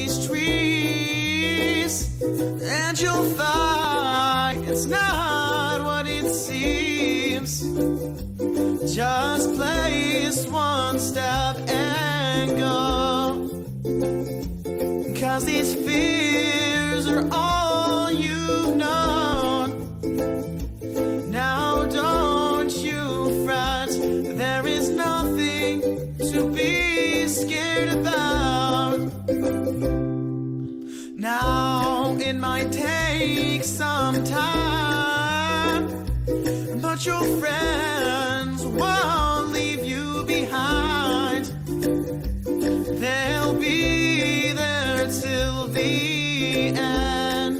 these trees, and you'll find it's not what it seems. Just place one step and go, 'cause these fears are all you've known. Now don't you fret, there is nothing to be scared about. Now it might take some time, but your friends won't leave you behind. They'll be there till the end.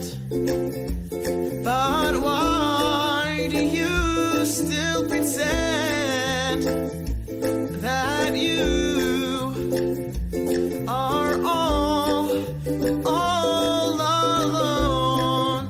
But why do you still pretend that you are all alone?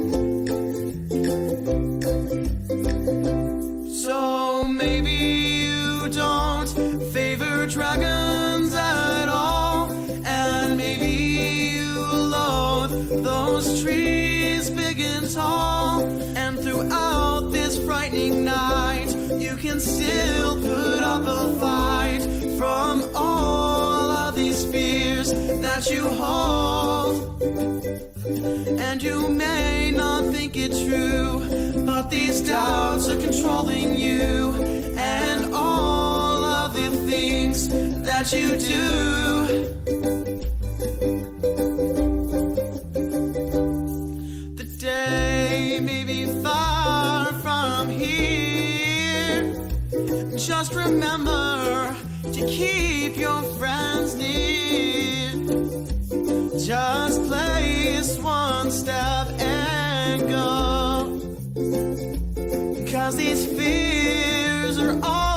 So maybe you don't favor dragons at all, and maybe you loathe those trees big and tall. And throughout this frightening night, you can still put up a fight from all of these fears that you hold. And you may not think it true, but these doubts are controlling you and all of the things that you do. The day may be far from here. Just remember to keep your friends near. Just place one step and go, 'cause these fears are all